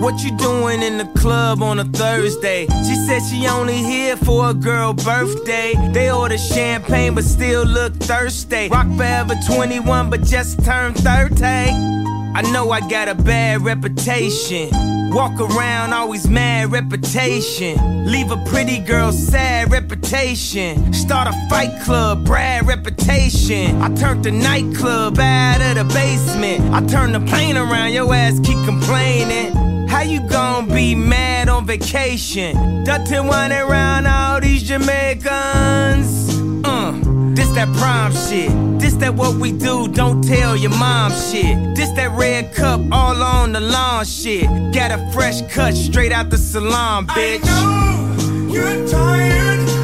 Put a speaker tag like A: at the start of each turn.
A: What you doing in the club on a Thursday? She said she only here for a girl birthday. They order champagne but still look thirsty. Rock forever 21 but just turned 30. I know I got a bad reputation. Walk around always mad reputation. Leave a pretty girl sad reputation. Start a fight club, Brad reputation. I turned the nightclub out of the basement. I turned the plane around, your ass keep complaining. How you gon' be mad on vacation? Dirty one around all these Jamaicans. This that prime shit. This that what we do, don't tell your mom shit. This that red cup all on the lawn shit. Got a fresh cut straight out the salon, bitch.
B: I know you're tired.